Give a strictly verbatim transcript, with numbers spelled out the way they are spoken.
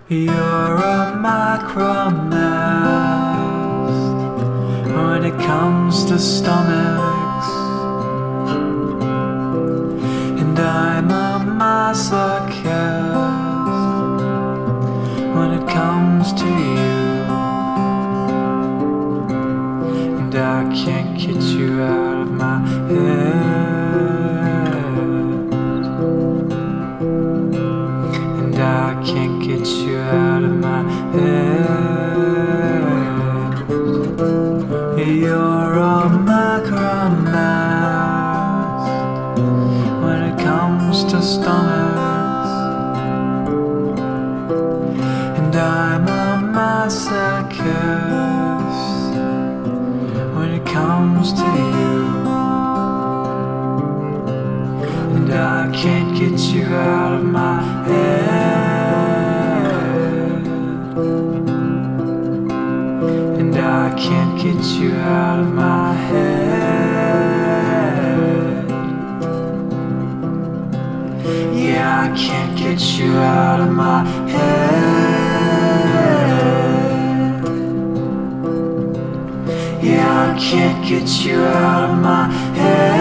You're a micromast when it comes to stomachs, and I'm a masochist when it comes to you, and I can't get you out of my head, and I can't get you out of my head. You're a macromast when it comes to stomachs, and I'm a masochist when it comes to you, and I can't get you out of my head, and I can't get you out of my head. Yeah, I can't get you out of my head. Yeah, I can't get you out of my head.